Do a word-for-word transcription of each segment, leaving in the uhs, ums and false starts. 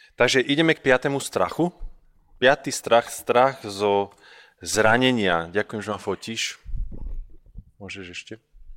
Takže ideme k piatému strachu. Piatý strach, strach zo zranenia. Ďakujem, že ma fotíš. Môžeš ešte?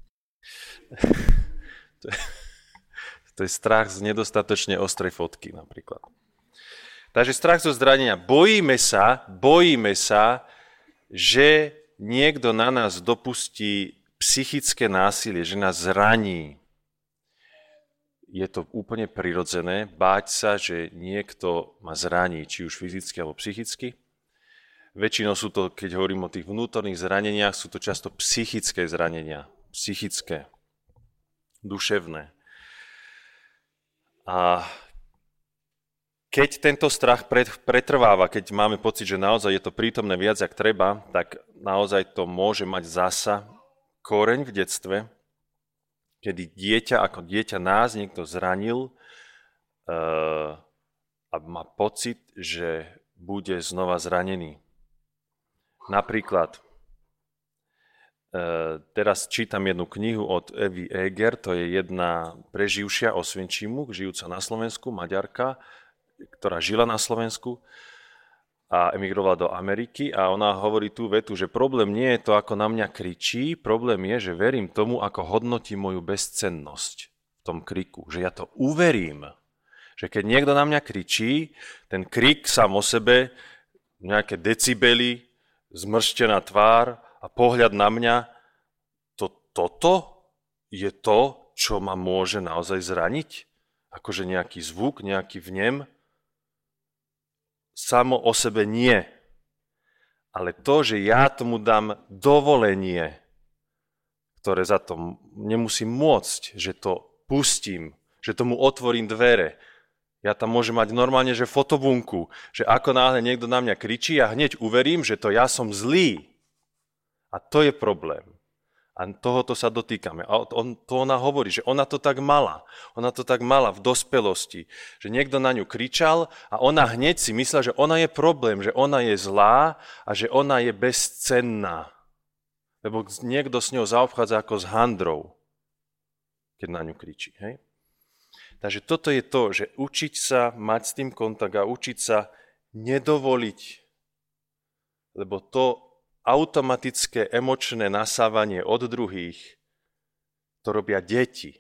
To je, to je strach z nedostatočne ostrej fotky napríklad. Takže strach zo zranenia. Bojíme sa, bojíme sa, že niekto na nás dopustí psychické násilie, že nás zraní. Je to úplne prirodzené báť sa, že niekto ma zraní, či už fyzicky alebo psychicky. Väčšinou sú to, keď hovorím o tých vnútorných zraneniach, sú to často psychické zranenia. Psychické, duševné. A keď tento strach pretrváva, keď máme pocit, že naozaj je to prítomné viac, jak treba, tak naozaj to môže mať zasa koreň v detstve, kedy dieťa, ako dieťa nás niekto zranil uh, a má pocit, že bude znova zranený. Napríklad, uh, teraz čítam jednu knihu od Evy Eger, to je jedna preživšia Osvienčimu, žijúca na Slovensku, Maďarka, ktorá žila na Slovensku a emigrovala do Ameriky a ona hovorí tú vetu, že problém nie je to, ako na mňa kričí, problém je, že verím tomu, ako hodnotí moju bezcennosť v tom kriku. Že ja to uverím. Že keď niekto na mňa kričí, ten krik sám o sebe, nejaké decibely, zmrštená tvár a pohľad na mňa, to, toto je to, čo ma môže naozaj zraniť? Akože nejaký zvuk, nejaký vnem? Samo o sebe nie. Ale to, že ja tomu dám dovolenie, ktoré za to nemusím môcť, že to pustím, že tomu otvorím dvere. Ja tam môžem mať normálne, že fotobunku, že ako náhle niekto na mňa kričí, ja hneď uverím, že to ja som zlý. A to je problém. A tohoto sa dotýkame. A on, to ona hovorí, že ona to tak mala. Ona to tak mala v dospelosti. Že niekto na ňu kričal a ona hneď si myslela, že ona je problém, že ona je zlá a že ona je bezcenná. Lebo niekto s ňou zaobchádza ako s handrou, keď na ňu kričí. Hej? Takže toto je to, že učiť sa mať s tým kontakt a učiť sa nedovoliť. Lebo to automatické emočné nasávanie od druhých, to robia deti.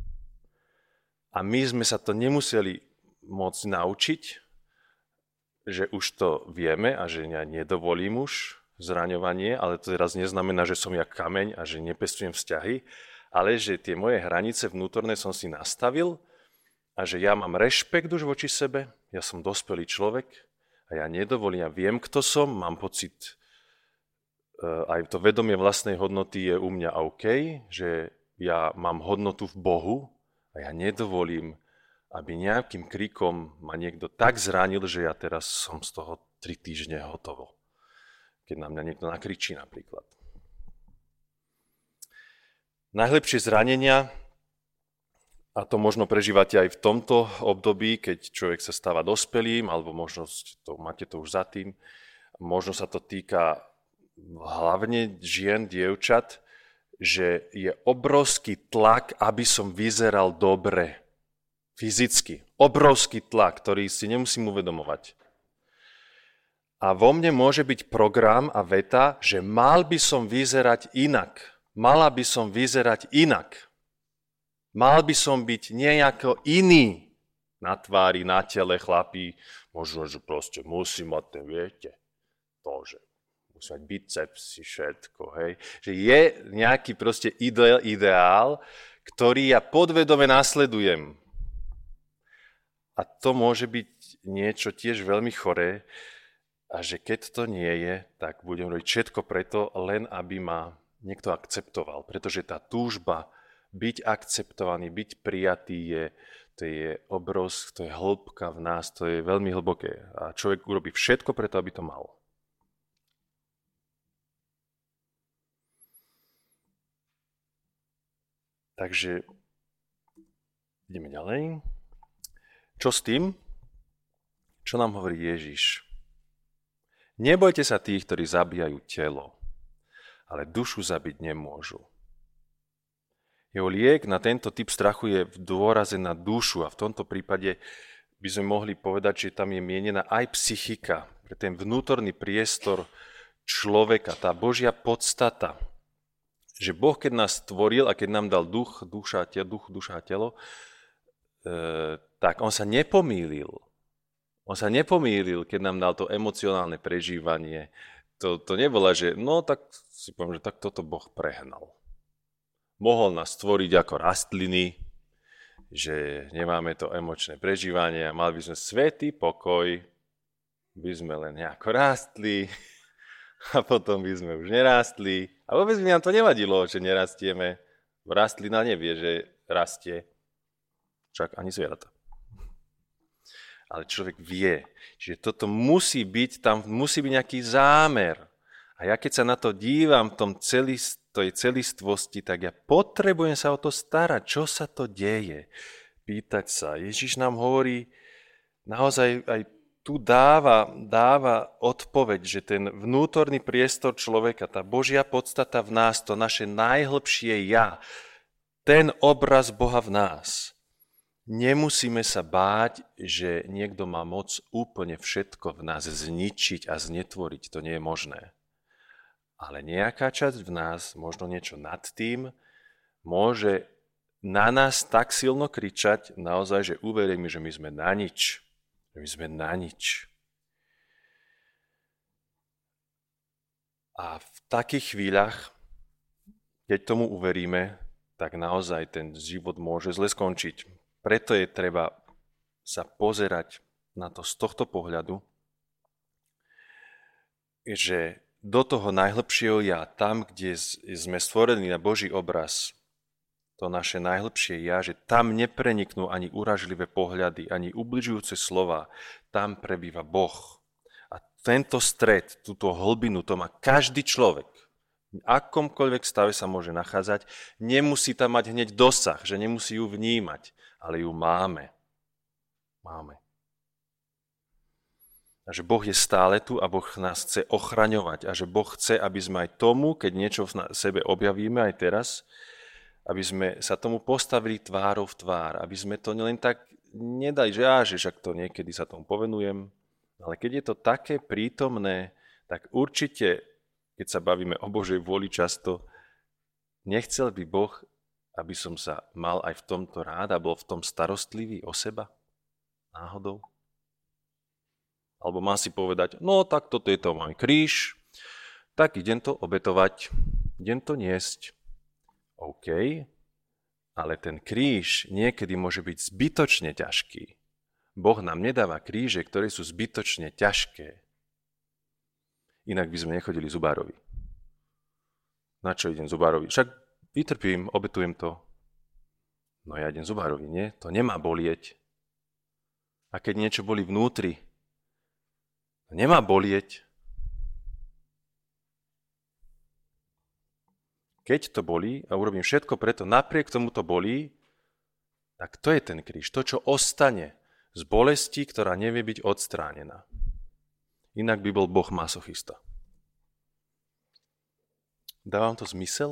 A my sme sa to nemuseli môcť naučiť, že už to vieme a že ja nedovolím už zraňovanie, ale to teraz neznamená, že som jak kameň a že nepestujem vzťahy, ale že tie moje hranice vnútorné som si nastavil a že ja mám rešpekt už voči sebe, ja som dospelý človek a ja nedovolím, ja viem, kto som, mám pocit, aj to vedomie vlastnej hodnoty je u mňa OK, že ja mám hodnotu v Bohu a ja nedovolím, aby nejakým krikom ma niekto tak zranil, že ja teraz som z toho tri týždne hotovo. Keď na mňa niekto nakričí napríklad. Najlepšie zranenia, a to možno prežívate aj v tomto období, keď človek sa stáva dospelým, alebo možno to, máte to už za tým, možno sa to týka hlavne žien, dievčat, že je obrovský tlak, aby som vyzeral dobre. Fyzicky. Obrovský tlak, ktorý si nemusím uvedomovať. A vo mne môže byť program a veta, že mal by som vyzerať inak. Mala by som vyzerať inak. Mal by som byť nejako iný na tvári, na tele, chlapí. Možno, že proste musím mať ten, viete, to, že musí mať bicepsy, všetko, hej. Že je nejaký proste ideál, ideál, ktorý ja podvedome nasledujem. A to môže byť niečo tiež veľmi choré. A že keď to nie je, tak budem robiť všetko preto, len aby ma niekto akceptoval. Pretože tá túžba byť akceptovaný, byť prijatý je, to je obrovské, to je hĺbka v nás, to je veľmi hlboké. A človek urobí všetko preto, aby to mal. Takže ideme ďalej. Čo s tým? Čo nám hovorí Ježiš? Nebojte sa tých, ktorí zabíjajú telo, ale dušu zabiť nemôžu. Jeho liek na tento typ strachu je v dôraze na dušu a v tomto prípade by sme mohli povedať, že tam je mienená aj psychika, pre ten vnútorný priestor človeka, tá Božia podstata. Že Boh, keď nás stvoril a keď nám dal duch, duša, duch, duša a telo, e, tak on sa nepomýlil. On sa nepomýlil, keď nám dal to emocionálne prežívanie. To, to nebola, že no tak si poviem, že tak toto Boh prehnal. Mohol nás stvoriť ako rastliny, že nemáme to emočné prežívanie a mali by sme svätý pokoj, by sme len nejako rástli a potom by sme už nerástli. A vôbec by nám to nevadilo, že nerastieme. Rastlina nevie, že rastie. Však ani zvieratá. Ale človek vie, že toto musí byť, tam musí byť nejaký zámer. A ja keď sa na to dívam v tom celist, tej celistvosti, tak ja potrebujem sa o to starať. Čo sa to deje? Pýtať sa. Ježiš nám hovorí, naozaj aj tu dáva, dáva odpoveď, že ten vnútorný priestor človeka, tá Božia podstata v nás, to naše najhlbšie ja, ten obraz Boha v nás, nemusíme sa báť, že niekto má moc úplne všetko v nás zničiť a znetvoriť. To nie je možné. Ale nejaká časť v nás, možno niečo nad tým, môže na nás tak silno kričať, naozaj, že uveríme, že my sme na nič. Že my sme na nič. A v takých chvíľach, keď tomu uveríme, tak naozaj ten život môže zle skončiť. Preto je treba sa pozerať na to z tohto pohľadu, že do toho najhlbšieho ja, tam, kde sme stvorení na Boží obraz, to naše najhlbšie ja, že tam nepreniknú ani uražlivé pohľady, ani ubližujúce slova, tam prebýva Boh. A tento stred, túto hlbinu, to má každý človek. V akomkoľvek stave sa môže nachádzať, nemusí tam mať hneď dosah, že nemusí ju vnímať, ale ju máme. Máme. A že Boh je stále tu a Boh nás chce ochraňovať a že Boh chce, aby sme aj tomu, keď niečo v sebe objavíme aj teraz, aby sme sa tomu postavili tvárou v tvár, aby sme to len tak nedali, že á, že však to niekedy sa tomu povenujem, ale keď je to také prítomné, tak určite, keď sa bavíme o Božej vôli často, nechcel by Boh, aby som sa mal aj v tomto rád a bol v tom starostlivý o seba? Náhodou? Alebo má si povedať, no tak toto je to môj kríž, tak idem to obetovať, idem to niesť. OK, ale ten kríž niekedy môže byť zbytočne ťažký. Boh nám nedáva kríže, ktoré sú zbytočne ťažké. Inak by sme nechodili zubárovi. Na čo idem zubárovi? Však vytrpím, obetujem to. No ja idem zubárovi, nie? To nemá bolieť. A keď niečo bolí vnútri, nemá bolieť. Keď to bolí a urobím všetko preto, napriek tomu to bolí, tak to je ten kríž. To, čo ostane z bolesti, ktorá nevie byť odstránená. Inak by bol Boh masochista. Dávam to zmysel?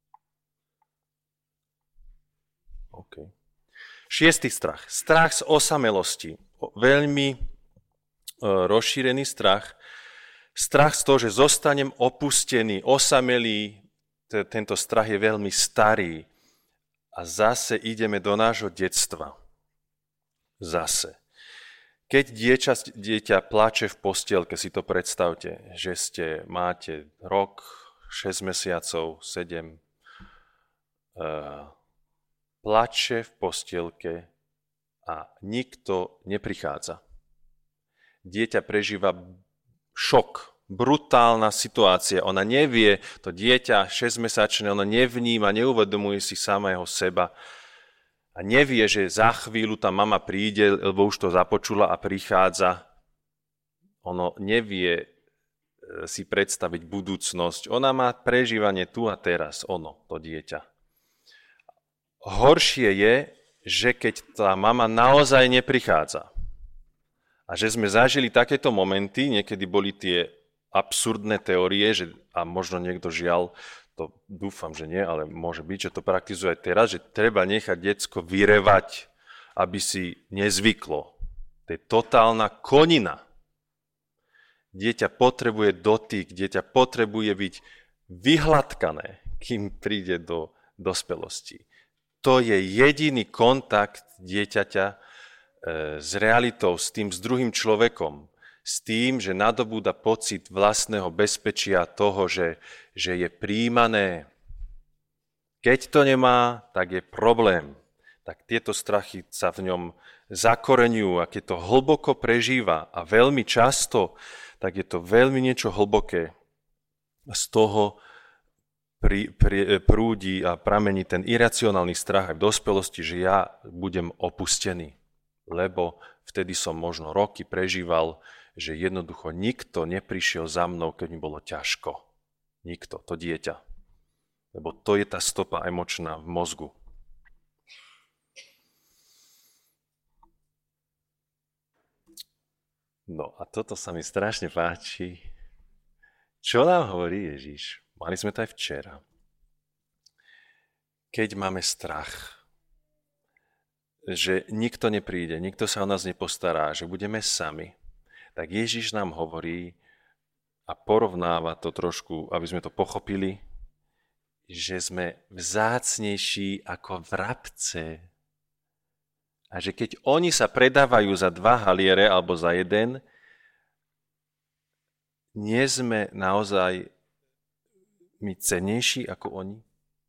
OK. Šiestý strach. Strach z osamelosti. Veľmi rozšírený strach. Strach z toho, že zostanem opustený, osamelý. Tento strach je veľmi starý. A zase ideme do nášho detstva. Zase. Keď dieťa, dieťa plače v postielke, si to predstavte, že ste, máte rok, šesť mesiacov, sedem, uh, plače v postielke a nikto neprichádza. Dieťa prežíva šok, brutálna situácia. Ona nevie, to dieťa šesťmesačné, ona nevníma, neuvedomuje si samého seba a nevie, že za chvíľu tá mama príde, lebo už to započula a prichádza. Ono nevie si predstaviť budúcnosť. Ona má prežívanie tu a teraz, ono, to dieťa. Horšie je, že keď tá mama naozaj neprichádza. A že sme zažili takéto momenty, niekedy boli tie absurdné teórie, že, a možno niekto žiaľ, to dúfam, že nie, ale môže byť, že to praktizuje aj teraz, že treba nechať decko vyrevať, aby si nezvyklo. To je totálna konina. Dieťa potrebuje dotyk, dieťa potrebuje byť vyhladkané, kým príde do dospelosti. To je jediný kontakt dieťaťa e, s realitou, s tým, s druhým človekom, s tým, že nadobúda pocit vlastného bezpečia toho, že, že je prijímané. Keď to nemá, tak je problém. Tak tieto strachy sa v ňom zakoreňujú a keď to hlboko prežíva a veľmi často, tak je to veľmi niečo hlboké. Z toho pri, pri, prúdi a pramení ten iracionálny strach aj v dospelosti, že ja budem opustený. Lebo vtedy som možno roky prežíval, že jednoducho nikto neprišiel za mnou, keď mi bolo ťažko. Nikto, to dieťa. Lebo to je tá stopa emočná v mozgu. No a toto sa mi strašne páči. Čo nám hovorí Ježiš? Mali sme to aj včera. Keď máme strach, že nikto nepríde, nikto sa o nás nepostará, že budeme sami, tak Ježiš nám hovorí a porovnáva to trošku, aby sme to pochopili, že sme vzácnejší ako vrabce. A že keď oni sa predávajú za dva haliere alebo za jeden, nie sme naozaj my cennejší ako oni?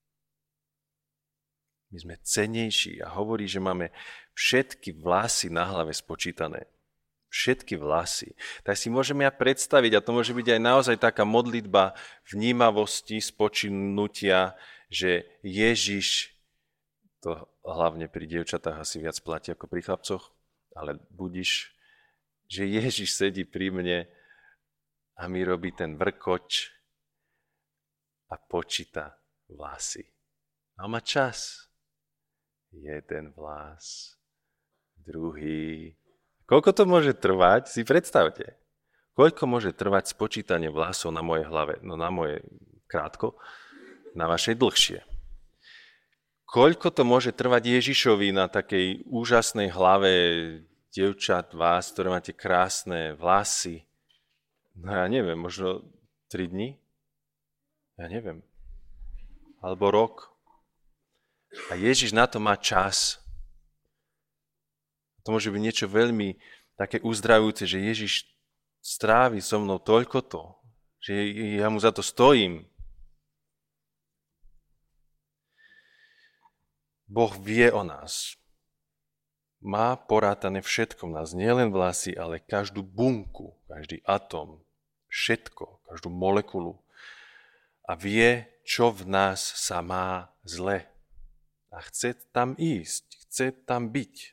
My sme cennejší a hovorí, že máme všetky vlasy na hlave spočítané. Všetky vlasy. Tak si môžeme ja predstaviť, a to môže byť aj naozaj taká modlitba vnímavosti, spočinutia, že Ježiš, to hlavne pri dievčatách asi viac platí ako pri chlapcoch, ale budiš, že Ježiš sedí pri mne a mi robí ten vrkoč a počíta vlasy. A má čas. Jeden vlas, druhý. Koľko to môže trvať? Si predstavte. Koľko môže trvať spočítanie vlasov na mojej hlave? No na moje krátko, na vašej dlhšie. Koľko to môže trvať Ježišovi na takej úžasnej hlave dievčat vás, ktoré máte krásne vlasy? No ja neviem, možno tri dni? Ja neviem. Alebo rok. A Ježiš na to má čas. To môže byť niečo veľmi také uzdravujúce, že Ježiš strávi so mnou toľko to, že ja mu za to stojím. Boh vie o nás. Má porátané všetko v nás, nielen vlasy, ale každú bunku, každý atóm, všetko, každú molekulu. A vie, čo v nás sa má zle. A chce tam ísť, chce tam byť.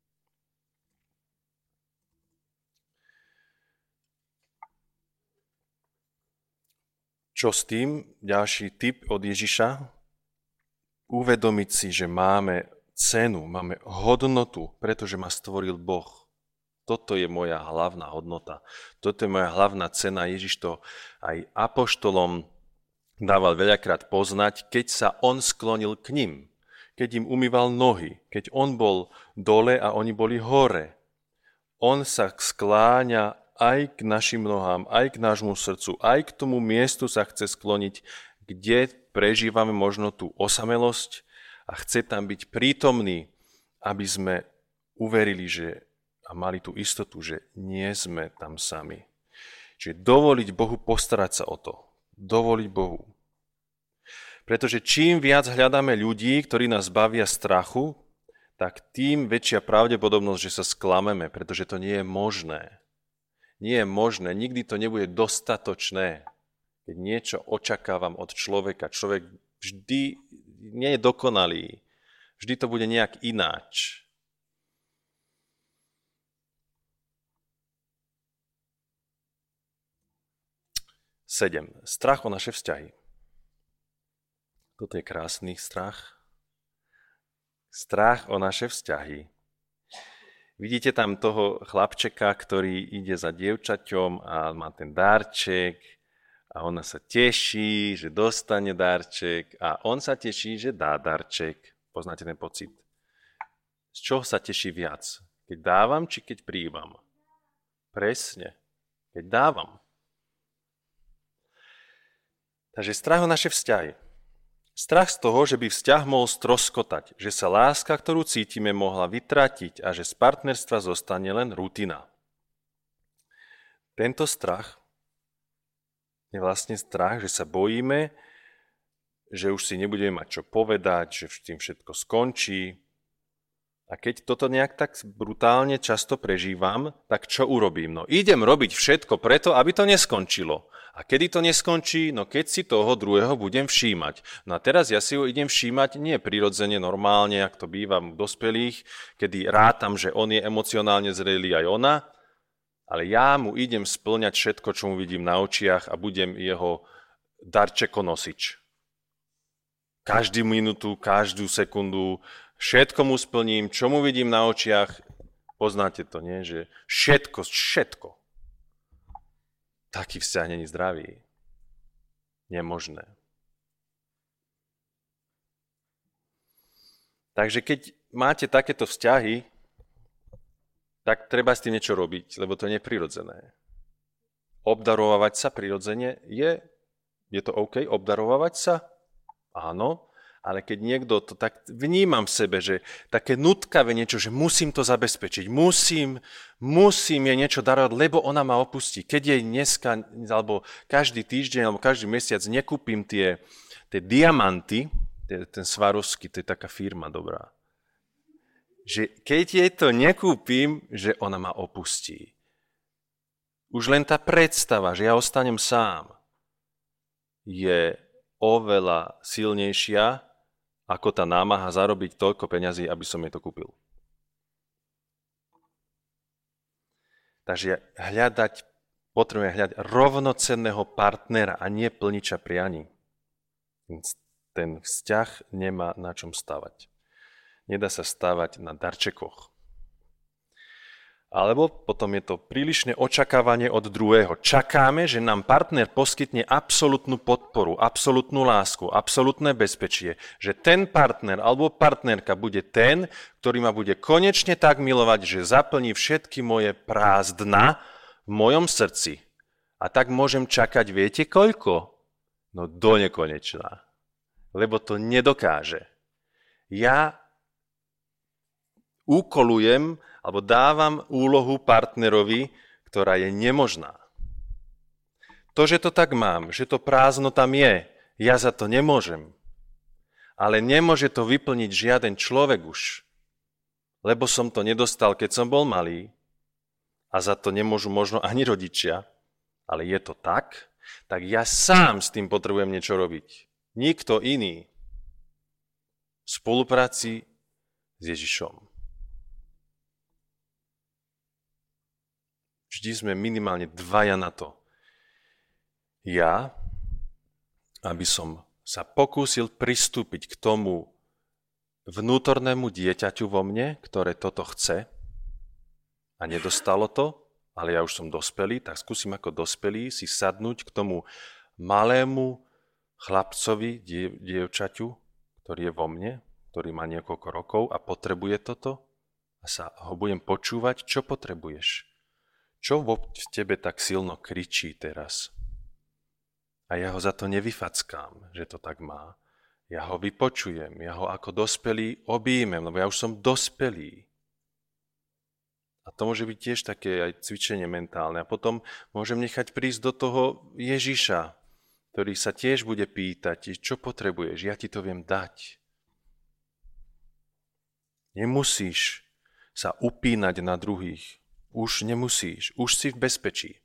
Čo s tým? Ďalší tip od Ježiša. Uvedomiť si, že máme cenu, máme hodnotu, pretože ma stvoril Boh. Toto je moja hlavná hodnota. Toto je moja hlavná cena. Ježiš to aj apoštolom dával veľakrát poznať, keď sa on sklonil k ním. Keď im umýval nohy. Keď on bol dole a oni boli hore. On sa skláňa aj k našim nohám, aj k nášmu srdcu, aj k tomu miestu sa chce skloniť, kde prežívame možno tú osamelosť a chce tam byť prítomný, aby sme uverili, že a mali tú istotu, že nie sme tam sami. Čiže dovoliť Bohu postarať sa o to. Dovoliť Bohu. Pretože čím viac hľadáme ľudí, ktorí nás bavia strachu, tak tým väčšia pravdepodobnosť, že sa sklameme, pretože to nie je možné. Nie je možné, nikdy to nebude dostatočné. Keď niečo očakávam od človeka, človek vždy nie je dokonalý. Vždy to bude nejak ináč. sedem. Strach o naše vzťahy. Toto je krásny strach. Strach o naše vzťahy. Vidíte tam toho chlapčeka, ktorý ide za dievčaťom a má ten darček a ona sa teší, že dostane darček a on sa teší, že dá darček. Poznáte ten pocit? Z čoho sa teší viac? Keď dávam, či keď príjmam? Presne. Keď dávam. Takže strach o naše vzťahy. Strach z toho, že by vzťah mohol stroskotať, že sa láska, ktorú cítime, mohla vytratiť a že z partnerstva zostane len rutina. Tento strach je vlastne strach, že sa bojíme, že už si nebudeme mať čo povedať, že tým všetko skončí. A keď toto nejak tak brutálne často prežívam, tak čo urobím? No idem robiť všetko preto, aby to neskončilo. A kedy to neskončí? No keď si toho druhého budem všímať. No a teraz ja si ho idem všímať nie prirodzene, normálne, ak to býva v dospelých, kedy rátam, že on je emocionálne zrelý aj ona, ale ja mu idem spĺňať všetko, čo mu vidím na očiach a budem jeho darčekonosič. Každú minútu, každú sekundu, všetko mu splním, čo mu vidím na očiach. Poznáte to, nie? Že všetko, všetko. Taký vzťah není zdravý. Nemožné. Takže keď máte takéto vzťahy, tak treba s tým niečo robiť, lebo to je neprirodzené. Obdarovávať sa prirodzene je, je to OK, obdarovávať sa? Áno, ale keď niekto to tak vnímam v sebe, že také nutkavé niečo, že musím to zabezpečiť, musím, musím jej niečo darovať, lebo ona ma opustí. Keď jej dneska, alebo každý týždeň, alebo každý mesiac nekúpim tie, tie diamanty, ten Swarovski, to je taká firma dobrá, že keď jej to nekúpim, že ona ma opustí. Už len tá predstava, že ja ostanem sám, je oveľa silnejšia ako tá námaha zarobiť toľko peňazí, aby som jej to kúpil. Takže hľadať, potrebujeme hľadať rovnocenného partnera a nie plniča prianí. Ten vzťah nemá na čom stavať. Nedá sa stavať na darčekoch. Alebo potom je to prílišné očakávanie od druhého. Čakáme, že nám partner poskytne absolútnu podporu, absolútnu lásku, absolútne bezpečie. Že ten partner alebo partnerka bude ten, ktorý ma bude konečne tak milovať, že zaplní všetky moje prázdna v mojom srdci. A tak môžem čakať, viete koľko? No do nekonečna. Lebo to nedokáže. Ja úkolujem alebo dávam úlohu partnerovi, ktorá je nemožná. To, že to tak mám, že to prázdno tam je, ja za to nemôžem. Ale nemôže to vyplniť žiaden človek už, lebo som to nedostal, keď som bol malý a za to nemôžu možno ani rodičia, ale je to tak, tak ja sám s tým potrebujem niečo robiť. Nikto iný. V spolupráci s Ježišom. Vždy sme minimálne dvaja na to. Ja, aby som sa pokúsil pristúpiť k tomu vnútornému dieťaťu vo mne, ktoré toto chce a nedostalo to, ale ja už som dospelý, tak skúsim ako dospelý si sadnúť k tomu malému chlapcovi, die, dievčaťu, ktorý je vo mne, ktorý má niekoľko rokov a potrebuje toto a sa ho budem počúvať, čo potrebuješ. Čo v tebe tak silno kričí teraz? A ja ho za to nevyfackám, že to tak má. Ja ho vypočujem, ja ho ako dospelý objímem, lebo ja už som dospelý. A to môže byť tiež také aj cvičenie mentálne. A potom môžem nechať prísť do toho Ježiša, ktorý sa tiež bude pýtať, čo potrebuješ, ja ti to viem dať. Nemusíš sa upínať na druhých. Už nemusíš, už si v bezpečí.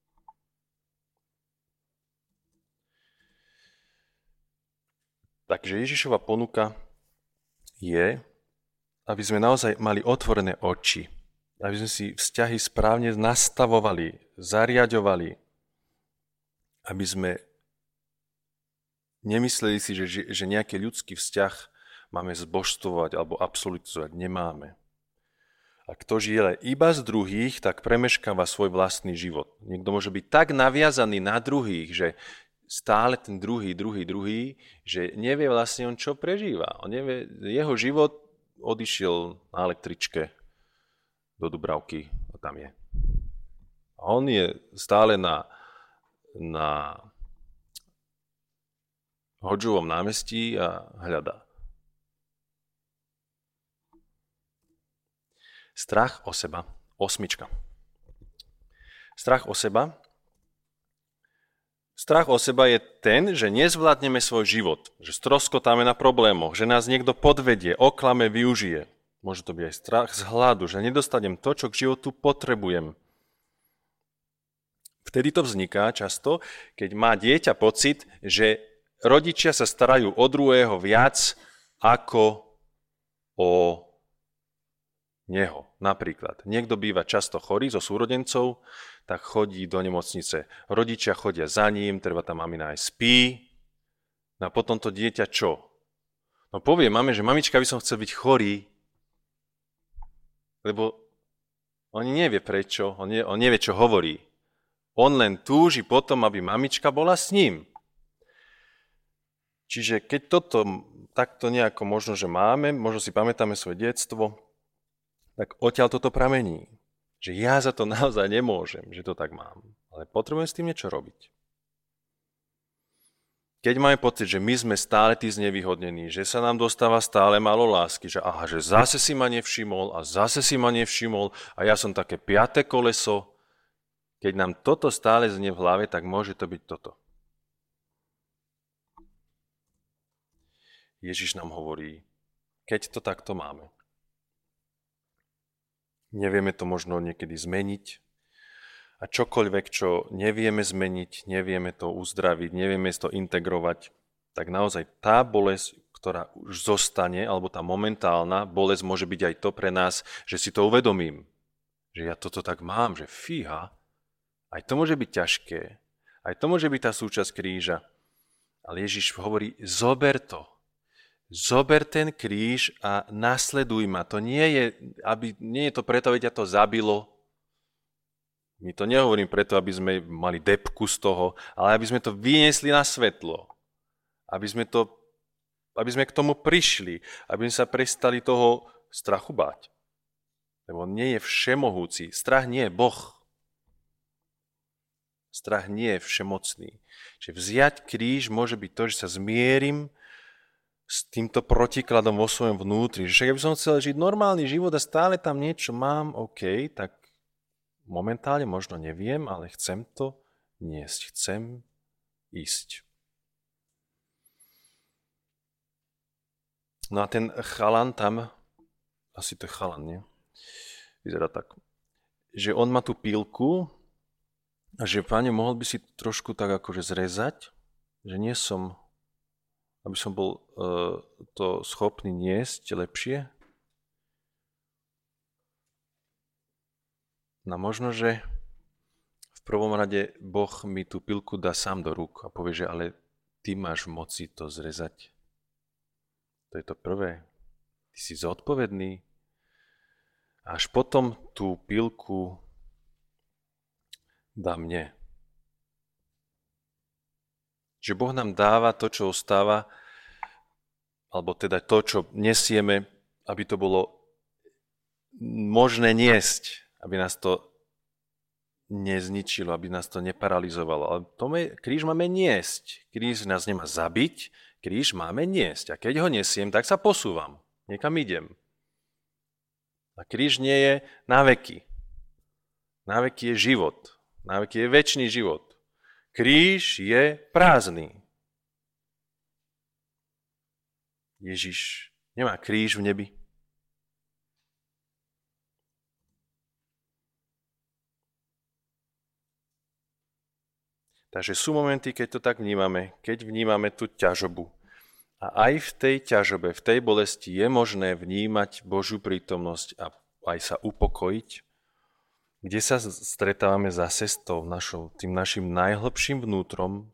Takže Ježišova ponuka je, aby sme naozaj mali otvorené oči, aby sme si vzťahy správne nastavovali, zariaďovali, aby sme nemysleli si, že, že nejaký ľudský vzťah máme zbožstvovať alebo absolutizovať. Nemáme. A kto žije iba z druhých, tak premeškáva svoj vlastný život. Niekto môže byť tak naviazaný na druhých, že stále ten druhý, druhý, druhý, že nevie vlastne on, čo prežíva. On nevie, jeho život odišiel na električke do Dubravky a tam je. A on je stále na, na Hodžovom námestí a hľadá. Strach o seba. Osmička. Strach o seba. Strach o seba je ten, že nezvládneme svoj život, že stroskotáme na problémoch, že nás niekto podvedie, oklame, využije. Môže to byť aj strach z hladu, že nedostanem to, čo k životu potrebujem. Vtedy to vzniká často, keď má dieťa pocit, že rodičia sa starajú o druhého viac ako o neho. Napríklad, niekto býva často chorý zo súrodencov, tak chodí do nemocnice. Rodičia chodia za ním, treba tam mamina aj spí. No a potom to dieťa čo? No povie mame, že mamička, by som chcel byť chorý, lebo on nevie prečo, on, nie, on nevie, čo hovorí. On len túži potom, aby mamička bola s ním. Čiže keď toto takto nejako možno, že máme, možno si pamätáme svoje detstvo, tak odtiaľ toto pramení. Že ja za to naozaj nemôžem, že to tak mám. Ale potrebujem s tým niečo robiť. Keď máme pocit, že my sme stále tí znevýhodnení, že sa nám dostáva stále málo lásky, že aha, že zase si ma nevšimol a zase si ma nevšimol a ja som také piaté koleso, keď nám toto stále znie v hlave, tak môže to byť toto. Ježiš nám hovorí, keď to takto máme. Nevieme to možno niekedy zmeniť a čokoľvek, čo nevieme zmeniť, nevieme to uzdraviť, nevieme to integrovať, tak naozaj tá bolesť, ktorá už zostane, alebo tá momentálna bolesť môže byť aj to pre nás, že si to uvedomím, že ja toto tak mám, že fíha, aj to môže byť ťažké, aj to môže byť tá súčasť kríža, ale Ježiš hovorí, zober to. Zober ten kríž a nasleduj ma. To nie je, aby, nie je to preto, aby ťa to zabilo. My to nehovorím preto, aby sme mali depku z toho, ale aby sme to vyniesli na svetlo. Aby sme, to, aby sme k tomu prišli. Aby sme sa prestali toho strachu báť. Lebo on nie je všemohúci. Strach nie je Boh. Strach nie je všemocný. Čiže vziať kríž môže byť to, že sa zmierim s týmto protikladom vo svojom vnútri. Že však ja by som chcel žiť normálny život a stále tam niečo mám, OK, tak momentálne možno neviem, ale chcem to niesť, chcem ísť. No a ten chalan tam, asi to je chalan, nie? Vyzerá tak, že on má tú pílku a že, Pane, mohol by si trošku tak akože zrezať, že nie som... aby som bol uh, to schopný niesť lepšie. No možno, že v prvom rade Boh mi tú pilku dá sám do rúk a povie, že ale ty máš moci to zrezať. To je to prvé. Ty si zodpovedný. Až potom tú pilku dá mne. Že Boh nám dáva to, čo ostáva, alebo teda to, čo nesieme, aby to bolo možné niesť, aby nás to nezničilo, aby nás to neparalizovalo. Ale to my, kríž máme niesť. Kríž nás nemá zabiť, kríž máme niesť. A keď ho nesiem, tak sa posúvam. Niekam idem. A kríž nie je na veky. Na veky je život. Na veky je večný život. Kríž je prázdny. Ježiš nemá kríž v nebi. Takže sú momenty, keď to tak vnímame, keď vnímame tú ťažobu. A aj v tej ťažobe, v tej bolesti je možné vnímať Božiu prítomnosť a aj sa upokojiť, kde sa stretávame zase s tým našim najhlbším vnútrom,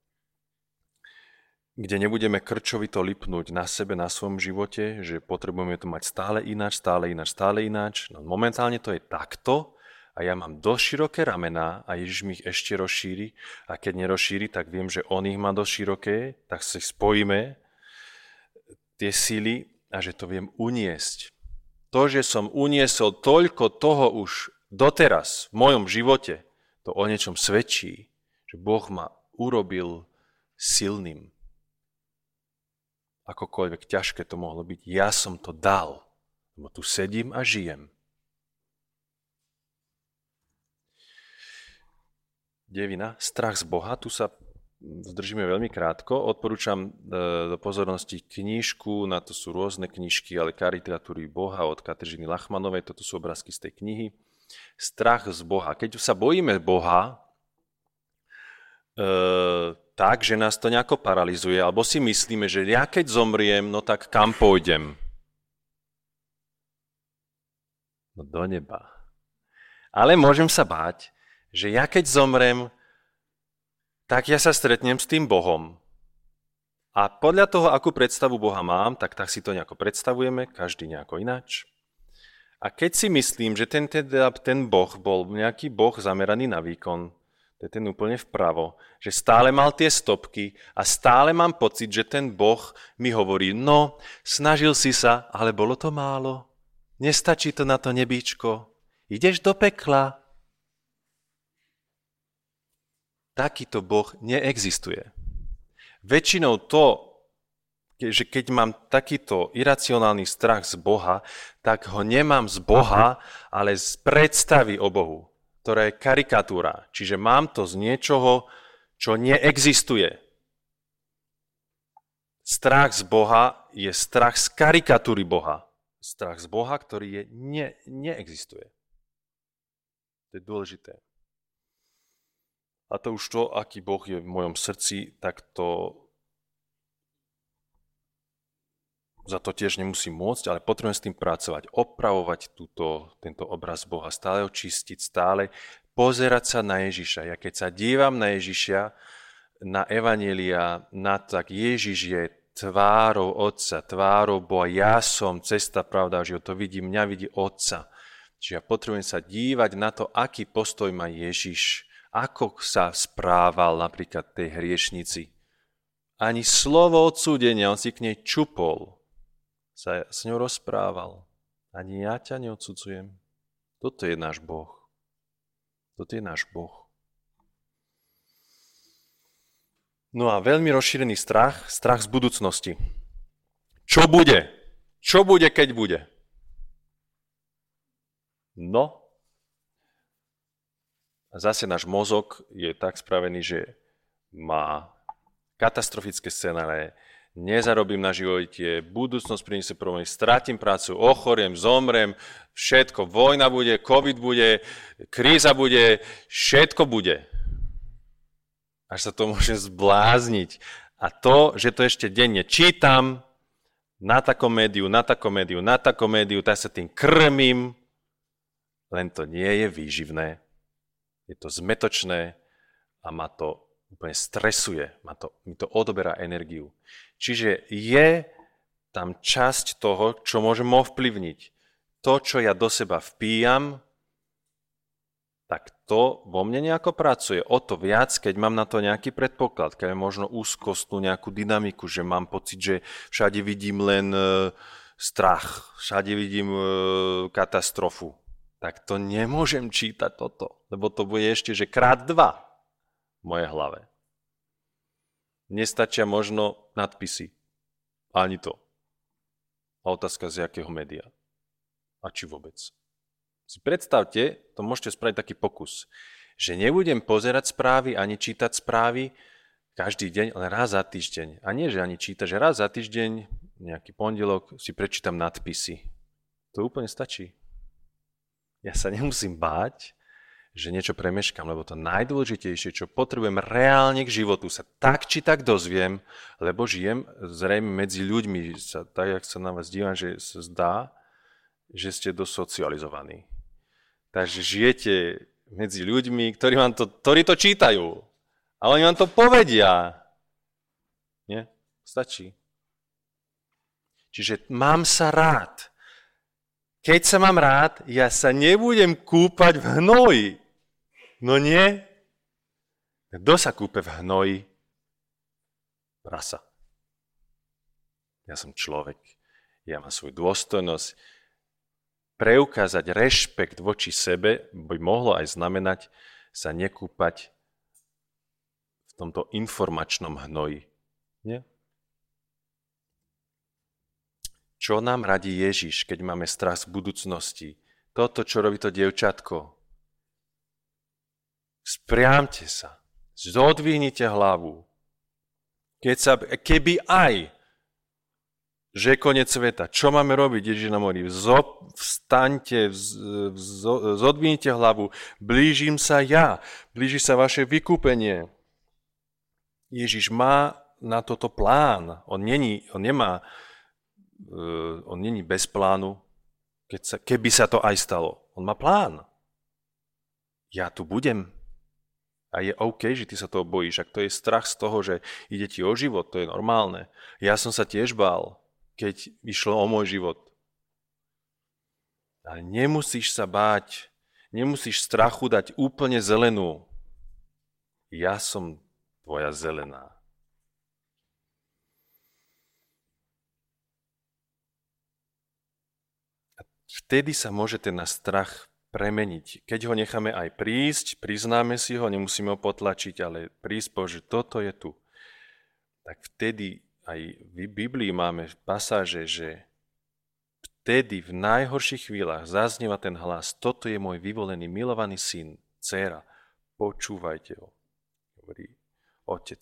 kde nebudeme krčovito lipnúť na sebe, na svojom živote, že potrebujeme to mať stále ináč, stále ináč, stále ináč. No momentálne to je takto a ja mám dosť široké ramená a Ježiš mi ich ešte rozšíri a keď nerozšíri, tak viem, že on ich má dosť široké, tak si spojíme tie síly a že to viem uniesť. To, že som uniesol toľko toho už doteraz v mojom živote, to o niečom svedčí, že Boh ma urobil silným. Akokoľvek ťažké to mohlo byť, ja som to dal, lebo tu sedím a žijem. Devina, strach z Boha, tu sa zdržíme veľmi krátko. Odporúčam do pozornosti knižku, na to sú rôzne knižky, ale Karikatúry Boha od Kateřiny Lachmanovej, toto sú obrázky z tej knihy. Strach z Boha. Keď sa bojíme Boha, e, tak, že nás to nejako paralizuje, alebo si myslíme, že ja keď zomriem, no tak kam pôjdem? No do neba. Ale môžem sa báť, že ja keď zomrem, tak ja sa stretnem s tým Bohom. A podľa toho, akú predstavu Boha mám, tak, tak si to nejako predstavujeme, každý nejako ináč. A keď si myslím, že ten, teda, ten Boh bol nejaký Boh zameraný na výkon, to je ten úplne vpravo, že stále mal tie stopky a stále mám pocit, že ten Boh mi hovorí, no, snažil si sa, ale bolo to málo. Nestačí to na to nebíčko. Ideš do pekla. Takýto Boh neexistuje. Väčšinou to, že keď mám takýto iracionálny strach z Boha, tak ho nemám z Boha, ale z predstavy o Bohu, ktorá je karikatúra. Čiže mám to z niečoho, čo neexistuje. Strach z Boha je strach z karikatúry Boha. Strach z Boha, ktorý je, ne, neexistuje. To je dôležité. A to už to, aký Boh je v mojom srdci, tak to za to tiež nemusím môcť, ale potrebujem s tým pracovať, opravovať túto, tento obraz Boha, stále ho čistiť, stále pozerať sa na Ježiša. Ja keď sa dívam na Ježiša, na Evanjelia, na to, tak Ježiš je tvárou Otca, tvárou Boha, ja som cesta, pravda, život, to vidím, mňa vidí Otca. Čiže ja potrebujem sa dívať na to, aký postoj má Ježiš, ako sa správal napríklad tej hriešnici. Ani slovo odsúdenia, on si k nej čupol, sa s ňou rozprával. Ani ja ťa neodsudzujem. Toto je náš Boh. Toto je náš Boh. No a veľmi rozšírený strach, strach z budúcnosti. Čo bude? Čo bude, keď bude? No, a zase náš mozog je tak spravený, že má katastrofické scenáre, nezarobím na živote, budúcnosť priniesie problémy, stratím prácu, ochoriem, zomrem, všetko, vojna bude, covid bude, kríza bude, všetko bude. Až sa to môže zblázniť. A to, že to ešte denne čítam, na takom médiu, na takom médiu, na takom médiu, tak sa tým krmím, len to nie je výživné. Je to zmetočné a ma to úplne stresuje, ma to, mi to odoberá energiu. Čiže je tam časť toho, čo môžem ovplyvniť. To, čo ja do seba vpíjam, tak to vo mne nejako pracuje. O to viac, keď mám na to nejaký predpoklad, keď mám možno úzkostnú nejakú dynamiku, že mám pocit, že všade vidím len e, strach, všade vidím e, katastrofu. Tak to nemôžem čítať toto, lebo to bude ešte, že krát dva v mojej hlave. Nestačia možno nadpisy. Ani to. A otázka z jakého média. A či vôbec. Si predstavte, to môžete spraviť taký pokus, že nebudem pozerať správy ani čítať správy každý deň, ale raz za týždeň. A nie, že ani čítať, že raz za týždeň, nejaký pondelok, si prečítam nadpisy. To úplne stačí. Ja sa nemusím báť, že niečo premeškam, lebo to najdôležitejšie, čo potrebujem reálne k životu, sa tak či tak dozviem, lebo žijem zrejme medzi ľuďmi, sa, tak, jak sa na vás dívam, že sa zdá, že ste dosocializovaní. Takže žijete medzi ľuďmi, ktorí, vám to, ktorí to čítajú. A oni vám to povedia. Nie? Stačí. Čiže mám sa rád. Keď sa mám rád, ja sa nebudem kúpať v hnoji. No nie? Kto sa kúpe v hnoji? Prasa. Ja som človek. Ja mám svoju dôstojnosť. preukázať rešpekt voči sebe by mohlo aj znamenať sa nekúpať v tomto informačnom hnoji. Nie? Čo nám radí Ježiš, keď máme strach z budúcnosti? Toto, čo robí to dievčatko. Spriamte sa, zodvihnite hlavu. Keď sa, keby aj, že je koniec sveta, čo máme robiť, Ježiš nám hovorí? Vstaňte, zodvihnite hlavu, blížim sa ja, blíži sa vaše vykúpenie. Ježiš má na toto plán. On, není, on nemá, uh, on není bez plánu, keď sa, keby sa to aj stalo. On má plán. Ja tu budem. A je OK, že ty sa toho bojíš. Ak to je strach z toho, že ide ti o život, to je normálne. Ja som sa tiež bál, keď išlo o môj život. Ale nemusíš sa báť. Nemusíš strachu dať úplne zelenú. Ja som tvoja zelená. A vtedy sa môže ten náš strach premeniť. Keď ho necháme aj prísť, priznáme si ho, nemusíme ho potlačiť, ale prísť, Bože, toto je tu. Tak vtedy aj v Biblii máme pasáže, že vtedy v najhorších chvíľach zaznieva ten hlas, toto je môj vyvolený, milovaný syn, dcéra, počúvajte ho, hovorí Otec.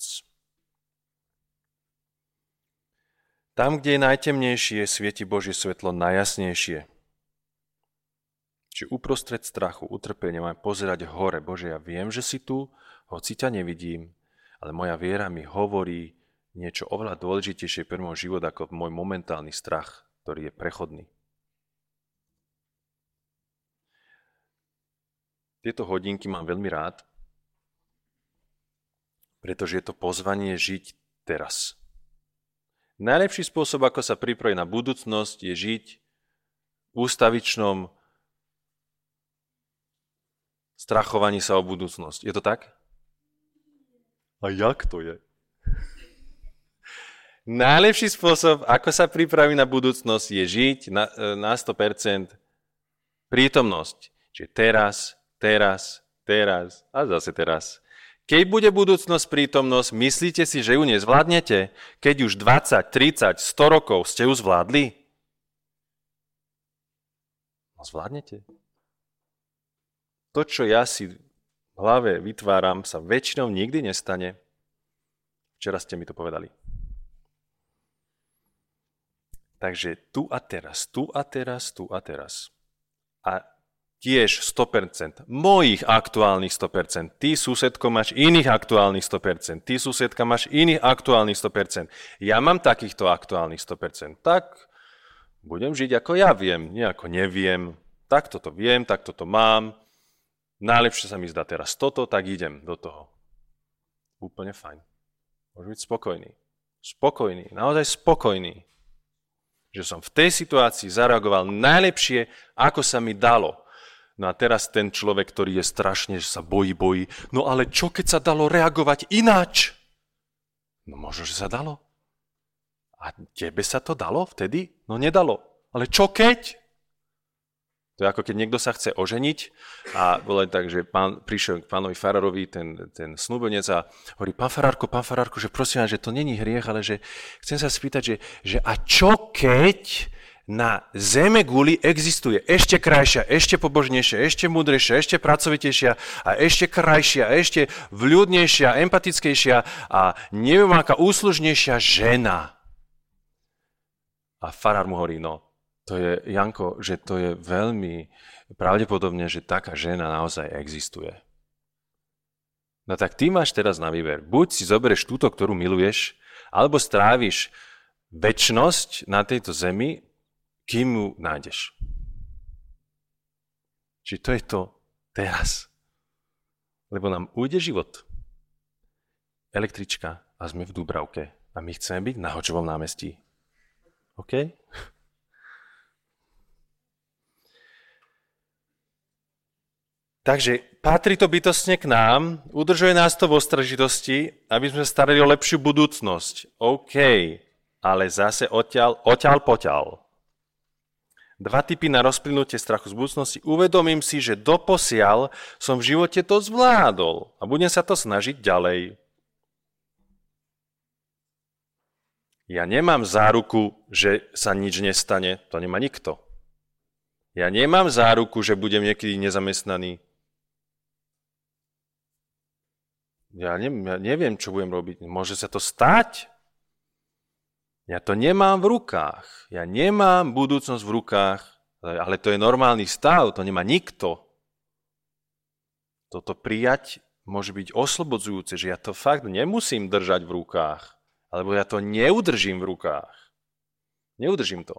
Tam, kde je najtemnejšie, svieti Božie svetlo najjasnejšie. Čiže uprostred strachu, utrpenia mám pozerať hore. Bože, ja viem, že si tu, hoci ťa nevidím, ale moja viera mi hovorí niečo oveľa dôležitejšie pre môj život ako môj momentálny strach, ktorý je prechodný. Tieto hodinky mám veľmi rád, pretože je to pozvanie žiť teraz. Najlepší spôsob, ako sa pripraviť na budúcnosť, je žiť v ústavičnom strachovaní sa o budúcnosť. Je to tak? A jak to je? Najlepší spôsob, ako sa pripraviť na budúcnosť, je žiť na, na sto percent prítomnosť. Čiže teraz, teraz, teraz a zase teraz. Keď bude budúcnosť prítomnosť, myslíte si, že ju nezvládnete? Keď už dvadsať, tridsať, sto rokov ste ju zvládli? No zvládnete. To, čo ja si v hlave vytváram, sa väčšinou nikdy nestane. Včera ste mi to povedali. Takže tu a teraz, tu a teraz, tu a teraz. A tiež sto percent mojich aktuálnych sto percent. Ty, susedko, máš iných aktuálnych sto percent. Ty, susedka, máš iných aktuálnych sto percent. Ja mám takýchto aktuálnych sto percent. Tak budem žiť ako ja viem, nie ako neviem. Takto to viem, takto to mám. Najlepšie sa mi zdá teraz toto, tak idem do toho. Úplne fajn. Môžem byť spokojný. Spokojný, naozaj spokojný. Že som v tej situácii zareagoval najlepšie, ako sa mi dalo. No a teraz ten človek, ktorý je strašne, že sa bojí, bojí. No ale čo, keď sa dalo reagovať ináč? No možno, že sa dalo. A tebe sa to dalo vtedy? No nedalo. Ale čo keď? To je ako keď niekto sa chce oženiť a bolo tak, že pán prišiel k pánovi farárovi, ten, ten snúbenec a hovorí, pán farárko, pán farárko, že prosím vás, že to není hriech, ale že chcem sa spýtať, že, že a čo keď na zeme guli existuje ešte krajšia, ešte pobožnejšia, ešte múdrejšia, ešte pracovitejšia a ešte krajšia, ešte vľúdnejšia, empatickejšia a neviem aká úslužnejšia žena. A farár mu hovorí, no, to je, Janko, že to je veľmi pravdepodobne, že taká žena naozaj existuje. No tak ty máš teraz na výber. Buď si zoberieš túto, ktorú miluješ, alebo stráviš večnosť na tejto zemi, kým ju nájdeš. Čiže to je to teraz. Lebo nám ujde život. Električka a sme v Dúbravke. A my chceme byť na Hočovom námestí. OK? Takže patrí to bytostne k nám, udržuje nás to v ostražitosti, aby sme starali o lepšiu budúcnosť. OK, ale zase odtiaľ, odtiaľ poťaľ. Dva typy na rozplynutie strachu z budúcnosti. Uvedomím si, že doposiaľ som v živote to zvládol a budem sa to snažiť ďalej. Ja nemám záruku, že sa nič nestane. To nemá nikto. Ja nemám záruku, že budem niekedy nezamestnaný. Ja, ne, ja neviem, čo budem robiť. Môže sa to stať? Ja to nemám v rukách. Ja nemám budúcnosť v rukách, ale to je normálny stav, to nemá nikto. Toto prijať môže byť oslobodzujúce, že ja to fakt nemusím držať v rukách, alebo ja to neudržím v rukách. Neudržím to.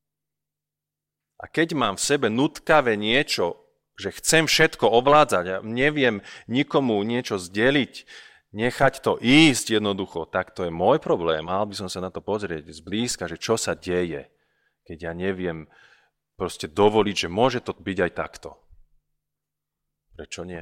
A keď mám v sebe nutkavé niečo, že chcem všetko ovládzať a neviem nikomu niečo zdeliť, nechať to ísť jednoducho, tak to je môj problém. Mal by som sa na to pozrieť zblízka, že čo sa deje, keď ja neviem proste dovoliť, že môže to byť aj takto. Prečo nie?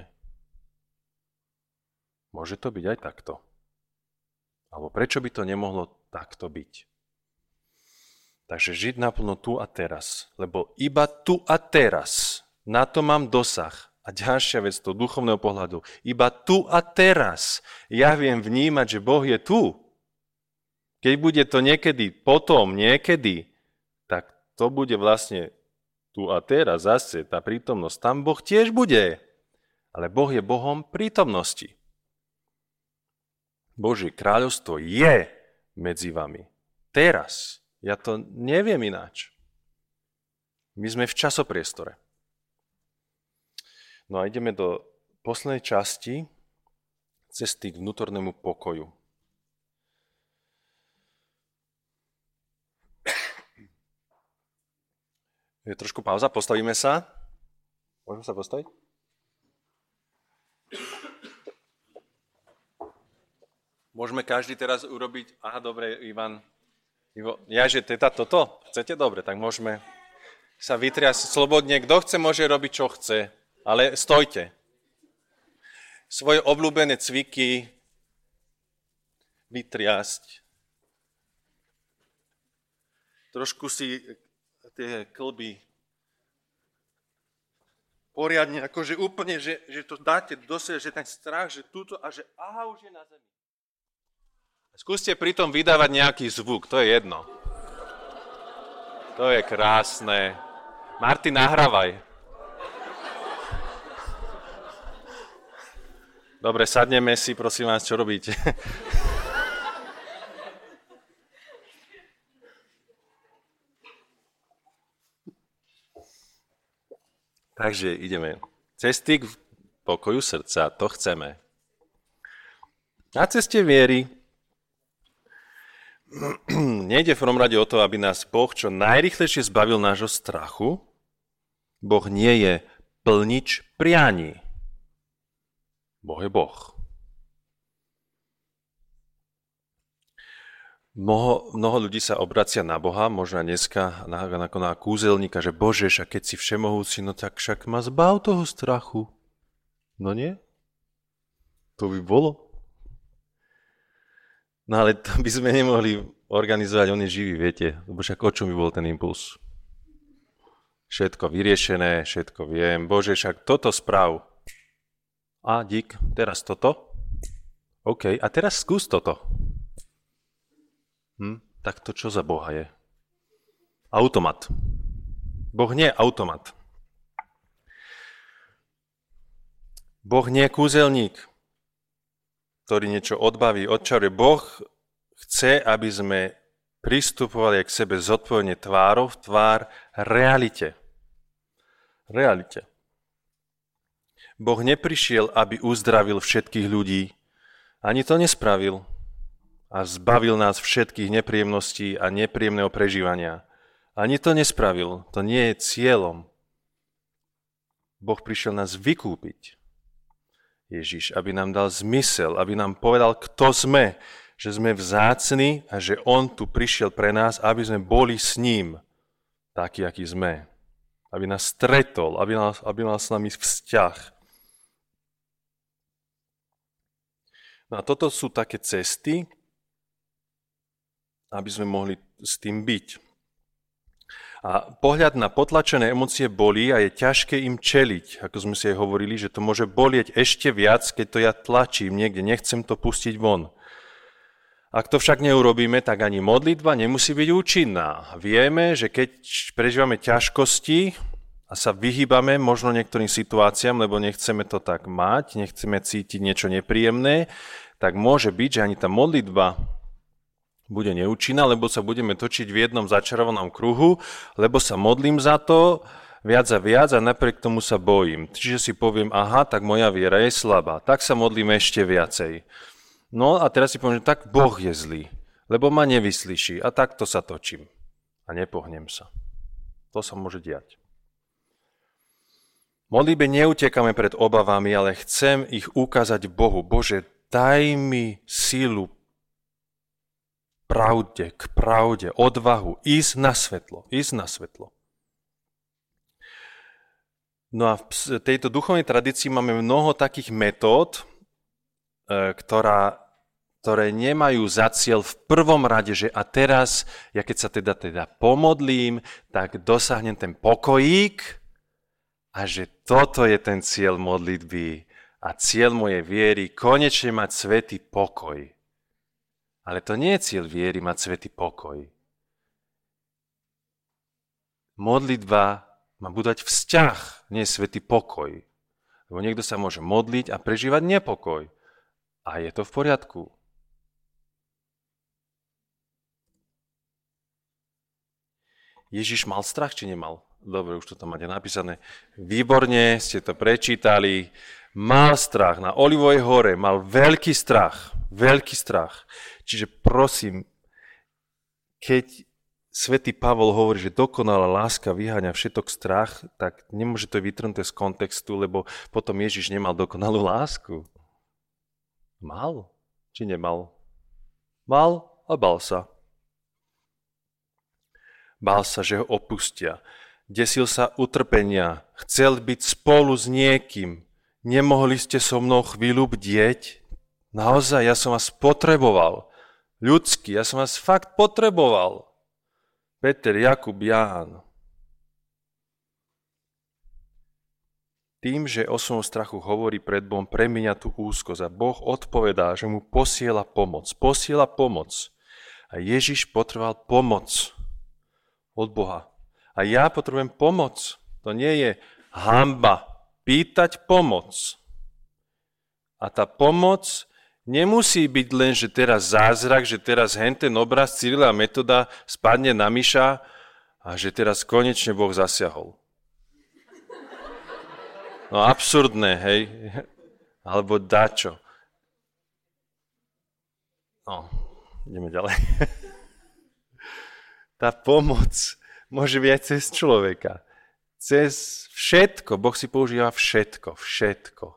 Môže to byť aj takto. Alebo prečo by to nemohlo takto byť? Takže žiť naplno tu a teraz. Lebo iba tu a teraz na to mám dosah. A ďalšia vec z toho duchovného pohľadu. Iba tu a teraz ja viem vnímať, že Boh je tu. Keď bude to niekedy potom, niekedy, tak to bude vlastne tu a teraz zase, tá prítomnosť. Tam Boh tiež bude. Ale Boh je Bohom prítomnosti. Božie kráľovstvo je medzi vami. Teraz. Ja to neviem ináč. My sme v časopriestore. No a ideme do poslednej časti cesty k vnútornému pokoju. Je trošku pauza, postavíme sa. Môžeme sa postaviť? Môžeme každý teraz urobiť... Aha, dobre, Ivan. Ivo, ja, že teda toto? Chcete? Dobre, tak môžeme sa vytriasť slobodne. Kto chce, môže robiť, čo chce. Ale stojte. Svoje obľúbené cviky vytriasť. Trošku si tie klby poriadne, akože úplne, že, že to dáte do seba, že ten strach, že túto a že aha, už je na zemi. Skúste pritom vydávať nejaký zvuk, to je jedno. To je krásne. Martin, nahrávaj. Dobre, sadneme si, prosím vás, čo robíte? Takže ideme. Cesty k pokoju srdca, to chceme. Na ceste viery nejde v prvom rade o to, aby nás Boh čo najrýchlejšie zbavil nášho strachu. Boh nie je plnič prianí. Boh je Boh. Mnoho, mnoho ľudí sa obracia na Boha, možno dneska na, ako na kúzelníka, že Bože, však keď si všemohúci, no tak však ma zbav toho strachu. No nie? To by bolo. No ale to by sme nemohli organizovať, on je živý, viete, lebo však o čom by bol ten impuls? Všetko vyriešené, všetko viem, Bože, však toto sprav. A dík, teraz toto? OK, a teraz skús toto. Hm, tak to čo za Boha je? Automat. Boh nie je automat. Boh nie je kúzelník, ktorý niečo odbaví, odčaruje. Boh chce, aby sme pristupovali k sebe zodpovedne tvárou v tvár realite. Realite. Boh neprišiel, aby uzdravil všetkých ľudí, ani to nespravil a zbavil nás všetkých nepríjemností a nepríjemného prežívania. Ani to nespravil, to nie je cieľom. Boh prišiel nás vykúpiť. Ježiš, aby nám dal zmysel, aby nám povedal, kto sme, že sme vzácni a že on tu prišiel pre nás, aby sme boli s ním, takí, akí sme. Aby nás stretol, aby mal, aby mal s nami vzťah. No a toto sú také cesty, aby sme mohli s tým byť. A pohľad na potlačené emócie bolí a je ťažké im čeliť. Ako sme si aj hovorili, že to môže bolieť ešte viac, keď to ja tlačím niekde, nechcem to pustiť von. Ak to však neurobíme, tak ani modlitba nemusí byť účinná. Vieme, že keď prežívame ťažkosti a sa vyhýbame možno niektorým situáciám, lebo nechceme to tak mať, nechceme cítiť niečo nepríjemné, tak môže byť, že ani tá modlitba bude neúčinná, lebo sa budeme točiť v jednom začarovanom kruhu, lebo sa modlím za to viac a viac a napriek tomu sa bojím. Čiže si poviem, aha, tak moja viera je slabá, tak sa modlím ešte viacej. No a teraz si poviem, že tak Boh je zlý, lebo ma nevyslyší a takto sa točím a nepohnem sa. To sa môže diať. V modlitbe neutekáme pred obavami, ale chcem ich ukázať Bohu. Bože, daj mi sílu pravde, k pravde, odvahu, ísť na svetlo, ísť na svetlo. No a v tejto duchovnej tradícii máme mnoho takých metód, ktorá, ktoré nemajú za cieľ v prvom rade, že a teraz, ja keď sa teda, teda pomodlím, tak dosahnem ten pokojík a že toto je ten cieľ modlitby a cieľ mojej viery, konečne mať svätý pokoj. Ale to nie je cieľ viery mať svätý pokoj. Modlitba má budať vzťah, nie svätý pokoj. Lebo niekto sa môže modliť a prežívať nepokoj. A je to v poriadku. Ježiš mal strach, či nemal? Dobre, už to tam máte napísané. Výborne, ste to prečítali. Mal strach na Olivovej hore, mal veľký strach. Veľký strach. Čiže prosím, keď svätý Pavol hovorí, že dokonalá láska vyháňa všetok strach, tak nemôže to vytrhnuté z kontextu, lebo potom Ježiš nemal dokonalú lásku. Mal? Či nemal? Mal a bál sa. Bál sa, že ho opustia. Desil sa utrpenia. Chcel byť spolu s niekým. Nemohli ste so mnou chvíľu bdieť? Naozaj, ja som vás potreboval. Ľudský, ja som vás fakt potreboval. Peter, Jakub, Ján. Tým, že o svojom strachu hovorí pred Bohom, premieňa tú úzkosť a Boh odpovedá, že mu posiela pomoc. Posiela pomoc. A Ježiš potreboval pomoc od Boha. A ja potrebujem pomoc. To nie je hanba. Pýtať pomoc. A tá pomoc nemusí byť len, že teraz zázrak, že teraz henten obraz Cyrila a Metoda spadne na myša a že teraz konečne Boh zasiahol. No absurdné, hej? Alebo dačo. No, ideme ďalej. Tá pomoc môže byť aj cez človeka. Cez všetko. Boh si používa všetko. Všetko.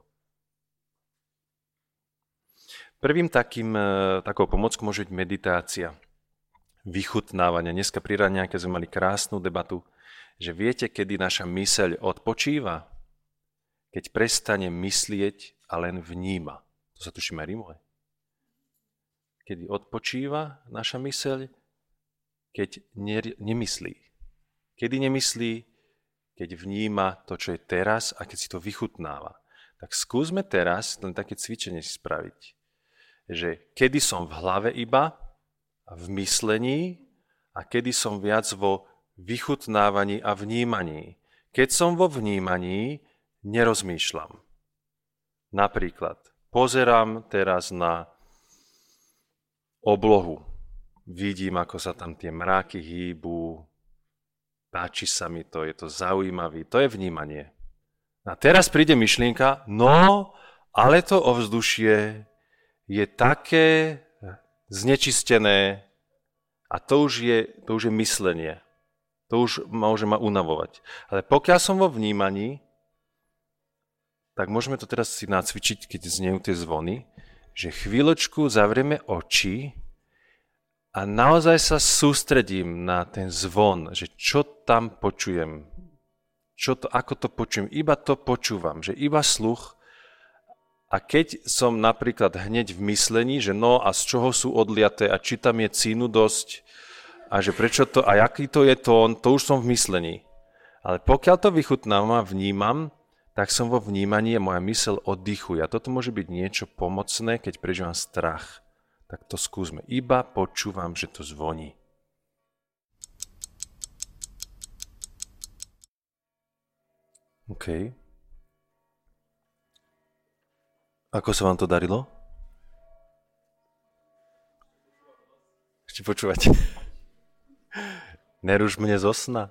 Prvým takým, takou pomockou môže byť meditácia. Vychutnávanie. Dneska pri raňajke sme mali krásnu debatu, že viete, kedy naša myseľ odpočíva? Keď prestane myslieť a len vníma. To sa tuším aj rímuje. Kedy odpočíva naša myseľ, keď ne- nemyslí. Kedy nemyslí, keď vníma to, čo je teraz a keď si to vychutnáva. Tak skúsme teraz len také cvičenie si spraviť. Že kedy som v hlave iba, v myslení a kedy som viac vo vychutnávaní a vnímaní. Keď som vo vnímaní, nerozmýšľam. Napríklad, pozerám teraz na oblohu. Vidím, ako sa tam tie mráky hýbu, páči sa mi to, je to zaujímavé, to je vnímanie. A teraz príde myšlienka, no, ale to ovzdušie je také znečistené a to už je, to už je myslenie. To už môže ma unavovať. Ale pokiaľ som vo vnímaní, tak môžeme to teraz si nacvičiť, keď znejú tie zvony, že chvíľočku zavrieme oči a naozaj sa sústredím na ten zvon, že čo tam počujem, čo to, ako to počujem, iba to počúvam, že iba sluch. A keď som napríklad hneď v myslení, že no a z čoho sú odliaté a či tam je cínu dosť a a že prečo to, a aký to je tón, to už som v myslení. Ale pokiaľ to vychutnávam a vnímam, tak som vo vnímaní a moja mysel oddychuje. A toto môže byť niečo pomocné, keď prežívam strach. Tak to skúsme. Iba počúvam, že to zvoní. OK. Ako sa vám to darilo? Ešte počúvate? Neruš mne zo sna.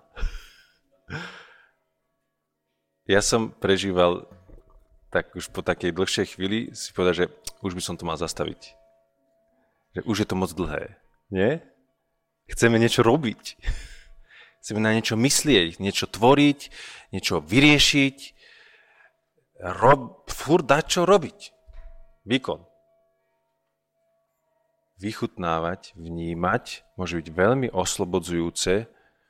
Ja som prežíval, tak už po takej dlhšej chvíli si povedal, že už by som to mal zastaviť. Že už je to moc dlhé. Nie? Chceme niečo robiť. Chceme na niečo myslieť, niečo tvoriť, niečo vyriešiť. Rob, furt dať čo robiť. Výkon. Vychutnávať, vnímať môže byť veľmi oslobodzujúce,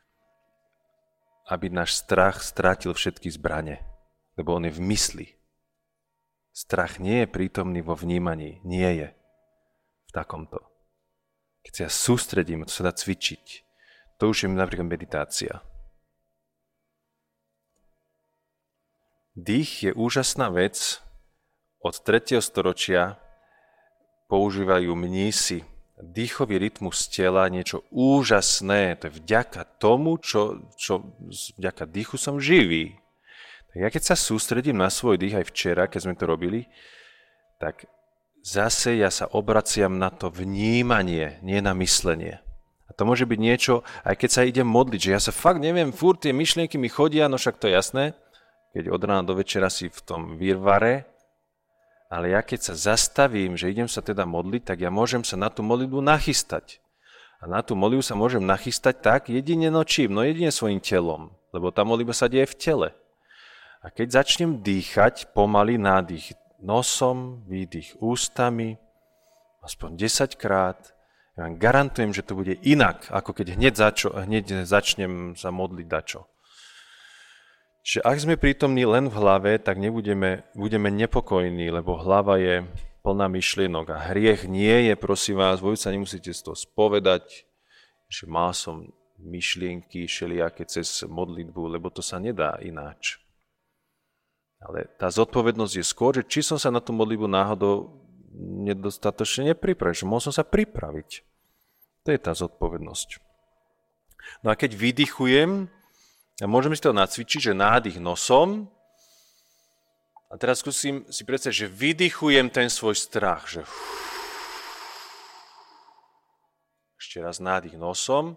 aby náš strach strátil všetky zbrane, lebo on je v mysli. Strach nie je prítomný vo vnímaní, nie je v takomto. Keď sa ja sústredím, to sa dá cvičiť. To už je napríklad meditácia. Dých je úžasná vec. Od tretieho storočia používajú mnísi. Dýchový rytmus tela, niečo úžasné. To je vďaka tomu, čo, čo vďaka dýchu som živý. Tak ja keď sa sústredím na svoj dých aj včera, keď sme to robili, tak zase ja sa obraciam na to vnímanie, nie na myslenie. A to môže byť niečo, aj keď sa idem modliť, že ja sa fakt neviem, furt tie myšlienky mi chodia, no však to je jasné, keď od rána do večera si v tom výrvare. Ale ja keď sa zastavím, že idem sa teda modliť, tak ja môžem sa na tú modlitbu nachystať. A na tú modlitbu sa môžem nachystať tak jedine nočím, no jedine svojim telom, lebo tá modlitba sa deje v tele. A keď začnem dýchať, pomaly nádych nosom, výdych ústami, aspoň desaťkrát, ja vám garantujem, že to bude inak, ako keď hneď, začo, hneď začnem sa modliť dačo. Čiže ak sme prítomní len v hlave, tak nebudeme, budeme nepokojní, lebo hlava je plná myšlienok a hriech nie je, prosím vás, vôbec sa nemusíte z toho spovedať, že mal som myšlienky všelijaké cez modlitbu, lebo to sa nedá ináč. Ale tá zodpovednosť je skôr, že či som sa na tú modlitbu náhodou nedostatočne nepripravil, že mohol som sa pripraviť. To je tá zodpovednosť. No a keď vydychujem, a môžeme si to nacvičiť, že nádych nosom. A teraz skúsim si predstaviť, že vydychujem ten svoj strach. Že... Ešte raz nádych nosom.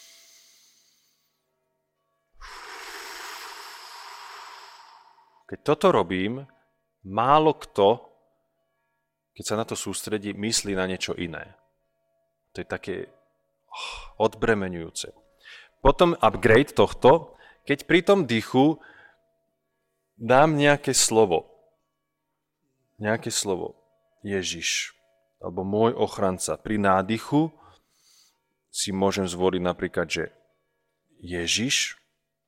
Keď toto robím, málo kto, keď sa na to sústredí, myslí na niečo iné. To je také odbremenujúce. Potom upgrade tohto, keď pri tom dýchu dám nejaké slovo. Nejaké slovo. Ježiš. Alebo môj ochranca. Pri nádychu si môžem zvoliť napríklad, že Ježiš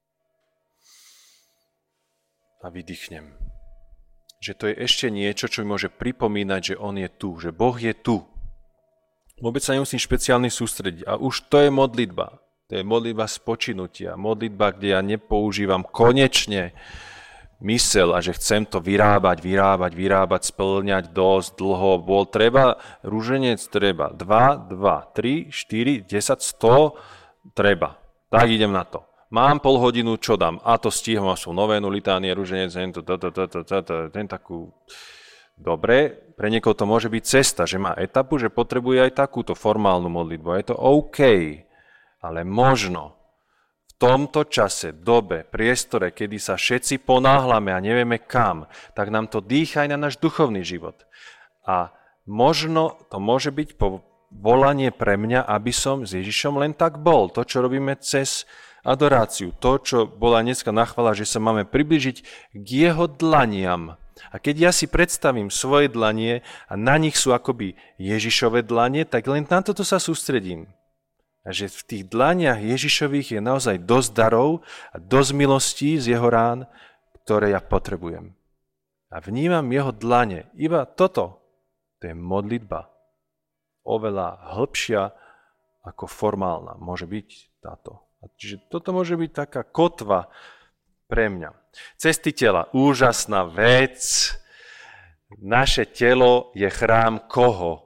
a vydýchnem. Že to je ešte niečo, čo mi môže pripomínať, že on je tu. Že Boh je tu. Vôbec sa nemusím špeciálne sústrediť. A už to je modlitba. To je modlitba spočinutia, modlitba, kde ja nepoužívam konečne mysel a že chcem to vyrábať, vyrábať, vyrábať, splňať dosť dlho. Bol treba, rúženec treba, dva, dva, tri, štyri, desať, sto, treba. Tak idem na to. Mám pol hodinu, čo dám? A to stihom, a sú novénu, litánie, rúženec, ten takú... Dobre, pre niekoho to môže byť cesta, že má etapu, že potrebuje aj takúto formálnu modlitbu. A je to OK. Ale možno v tomto čase, dobe, priestore, kedy sa všetci ponáhľame a nevieme kam, tak nám to dýcha aj na náš duchovný život. A možno to môže byť volanie pre mňa, aby som s Ježišom len tak bol. To, čo robíme cez adoráciu, to, čo bola dneska nachvala, že sa máme približiť k jeho dlaniam. A keď ja si predstavím svoje dlanie a na nich sú akoby Ježišove dlanie, tak len na toto sa sústredím. A že v tých dlaniach Ježišových je naozaj dosť darov a dosť milostí z jeho rán, ktoré ja potrebujem. A vnímam jeho dlane. Iba toto, to je modlitba. Oveľa hĺbšia ako formálna môže byť táto. Čiže toto môže byť taká kotva pre mňa. Cesty tela, úžasná vec. Naše telo je chrám koho?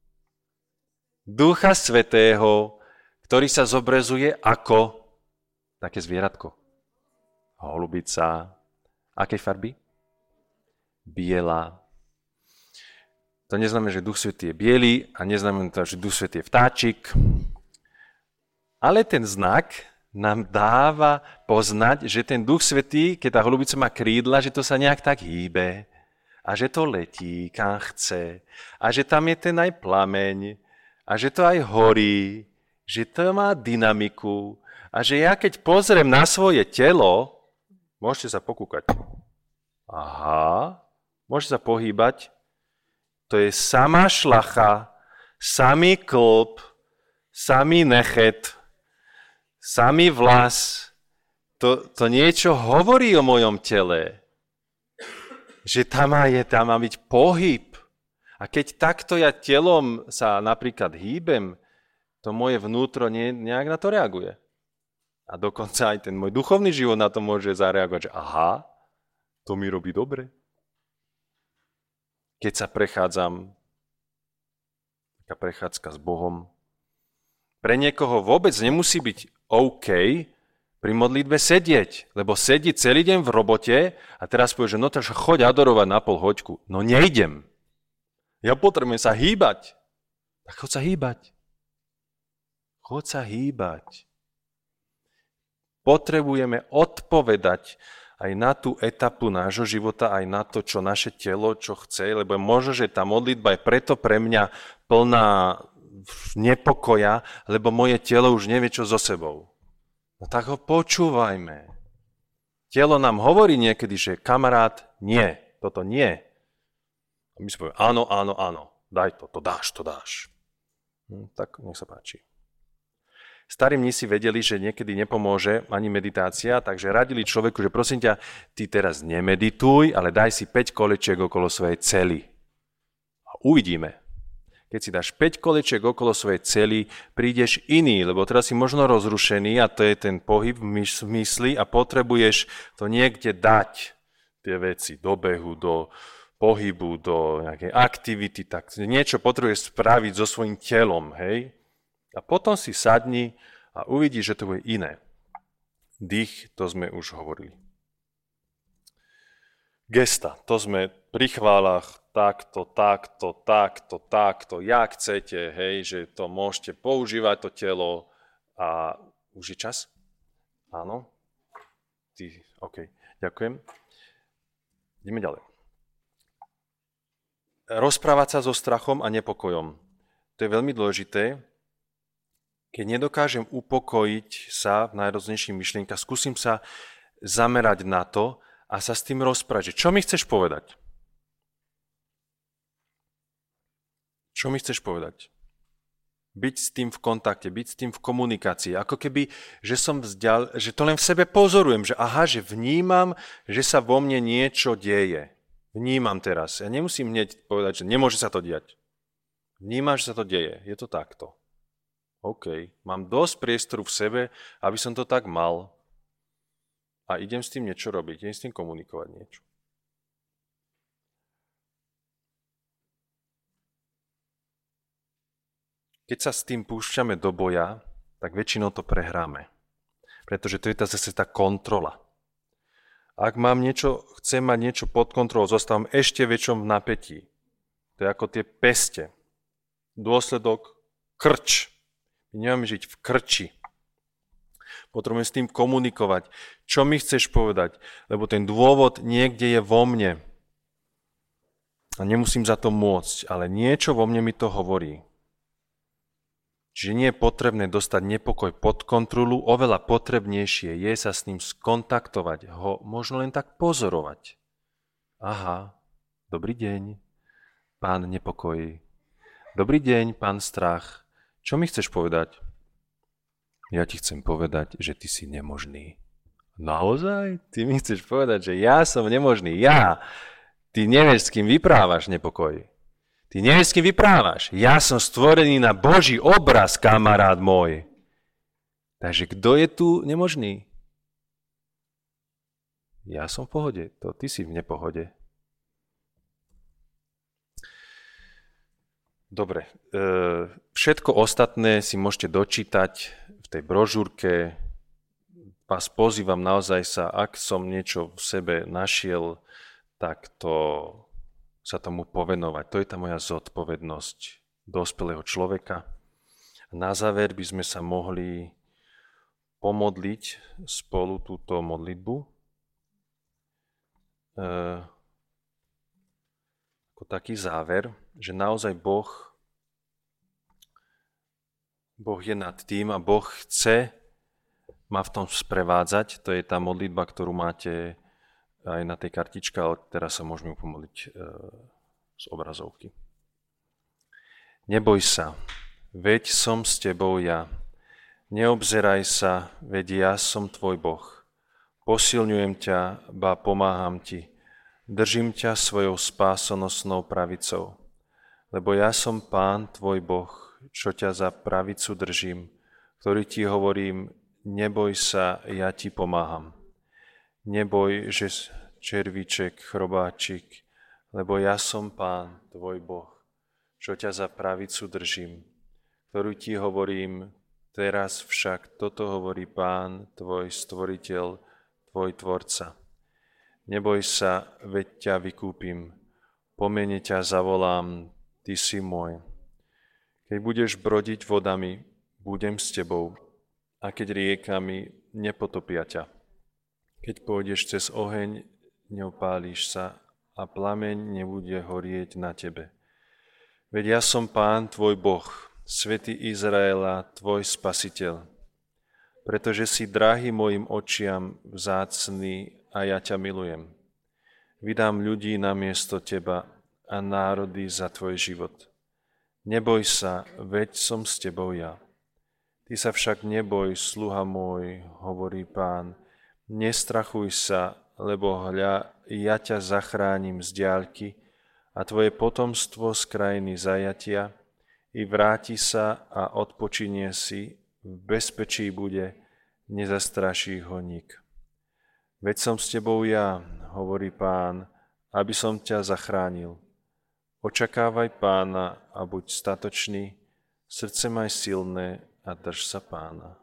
Ducha Svätého, ktorý sa zobrazuje ako také zvieratko. Holubica. Akej farby? Biela. To neznamená, že Duch Svätý je biely a neznamená to, že Duch Svätý je vtáčik. Ale ten znak nám dáva poznať, že ten Duch Svätý, keď tá holubica má krídla, že to sa nejak tak hýbe a že to letí, kam chce a že tam je ten aj plameň a že to aj horí, že to má dynamiku a že ja keď pozriem na svoje telo, môžete sa pokúkať. Aha, môžete sa pohýbať. To je samá šlacha, samý klb, samý nechet, samý vlas. To, to niečo hovorí o mojom tele. Že tam má, je, tam má byť pohyb. A keď takto ja telom sa napríklad hýbem, to moje vnútro nie, nejak na to reaguje. A dokonca aj ten môj duchovný život na to môže zareagovať, že aha, to mi robí dobre. Keď sa prechádzam, taká prechádzka s Bohom, pre niekoho vôbec nemusí byť OK pri modlitbe sedieť, lebo sedí celý deň v robote a teraz povie, že no takže choď adorovať na pol hoďku. No nejdem. Ja potrebujem sa hýbať. Tak choď sa hýbať. Choď sa hýbať. Potrebujeme odpovedať aj na tú etapu nášho života, aj na to, čo naše telo, čo chce, lebo možno, že tá modlitba je preto pre mňa plná nepokoja, lebo moje telo už nevie, čo so sebou. No tak ho počúvajme. Telo nám hovorí niekedy, že kamarát, nie, toto nie. A my si povieme, áno, áno, áno, daj to, to dáš, to dáš. Hm, tak nech sa páči. Starí mnísi vedeli, že niekedy nepomôže ani meditácia, takže radili človeku, že prosím ťa, ty teraz nemedituj, ale daj si päť kolečiek okolo svojej cely. A uvidíme. Keď si dáš päť kolečiek okolo svojej cely, prídeš iný, lebo teraz si možno rozrušený a to je ten pohyb v mysli a potrebuješ to niekde dať, tie veci, do behu, do pohybu, do nejakej aktivity, tak niečo potrebuješ spraviť so svojím telom, hej? A potom si sadni a uvidíš, že to bude iné. Dých, to sme už hovorili. Gesta, to sme pri chválach, takto, takto, takto, takto, jak chcete, hej, že to môžete používať to telo a už je čas? Áno? Ty, OK, ďakujem. Ideme ďalej. Rozprávať sa so strachom a nepokojom. To je veľmi dôležité. Keď nedokážem upokojiť sa v najrôznejších myšlienkach, skúsim sa zamerať na to a sa s tým rozprávať, že čo mi chceš povedať? Čo mi chceš povedať? Byť s tým v kontakte, byť s tým v komunikácii. Ako keby, že som vzdial, že to len v sebe pozorujem, že aha, že vnímam, že sa vo mne niečo deje. Vnímam teraz. Ja nemusím hneď povedať, že nemôže sa to diať. Vnímam, že sa to deje. Je to takto. OK, mám dosť priestoru v sebe, aby som to tak mal a idem s tým niečo robiť, idem s tým komunikovať niečo. Keď sa s tým púšťame do boja, tak väčšinou to prehráme, pretože to je tá zase tá kontrola. Ak mám niečo, chcem mať niečo pod kontrolou, zostávam ešte väčšom v napätí. To je ako tie peste. Dôsledok krč. My nemáme žiť v krči. Potrebujem s tým komunikovať. Čo mi chceš povedať? Lebo ten dôvod niekde je vo mne. A nemusím za to môcť, ale niečo vo mne mi to hovorí. Čiže nie je potrebné dostať nepokoj pod kontrolu, oveľa potrebnejšie je sa s ním skontaktovať, ho možno len tak pozorovať. Aha, dobrý deň, pán nepokoj. Dobrý deň, pán strach. Čo mi chceš povedať? Ja ti chcem povedať, že ty si nemožný. Naozaj? Ty mi chceš povedať, že ja som nemožný. Ja! Ty nevieš, s kým vyprávaš nepokoj. Ty Ty nevieš, s kým vyprávaš. Ja som stvorený na Boží obraz, kamarát môj. Takže kto je tu nemožný? Ja som v pohode, to ty si v nepohode. Dobre, všetko ostatné si môžete dočítať v tej brožúrke. Vás pozývam naozaj sa, ak som niečo v sebe našiel, tak to sa tomu povenovať. To je tá moja zodpovednosť dospelého človeka. A na záver by sme sa mohli pomodliť spolu túto modlitbu. E, ako taký záver, že naozaj Boh, Boh je nad tým a Boh chce ma v tom sprevádzať. To je tá modlitba, ktorú máte aj na tej kartičke, ale teraz sa môžeme pomodliť e, z obrazovky. Neboj sa, veď som s tebou ja. Neobzeraj sa, veď ja som tvoj Boh. Posilňujem ťa, ba pomáham ti. Držím ťa svojou spásonosnou pravicou. Lebo ja som Pán, tvoj Boh, čo ťa za pravicu držím, ktorý ti hovorím, neboj sa, ja ti pomáham. Neboj, že červíček, chrobáčik, lebo ja som Pán, tvoj Boh, čo ťa za pravicu držím, ktorý ti hovorím, teraz však toto hovorí Pán, tvoj stvoriteľ, tvoj tvorca. Neboj sa, veď ťa vykúpim, po mene ťa zavolám, ty si môj. Keď budeš brodiť vodami, budem s tebou, a keď riekami, nepotopia ťa. Keď pôjdeš cez oheň, neopálíš sa a plameň nebude horieť na tebe. Veď ja som Pán, tvoj Boh, Svätý Izraela, tvoj Spasiteľ. Pretože si drahý mojim očiam vzácny a ja ťa milujem. Vydám ľudí namiesto teba a národy za tvoj život. Neboj sa, veď som s tebou ja. Ty sa však neboj, sluha môj, hovorí Pán. Nestrachuj sa, lebo hľa, ja ťa zachránim z diaľky a tvoje potomstvo z krajiny zajatia i vráti sa a odpočinie si, v bezpečí bude, nezastraší ho nik. Veď som s tebou ja, hovorí Pán, aby som ťa zachránil. Očakávaj Pána a buď statočný, srdce maj silné a drž sa Pána.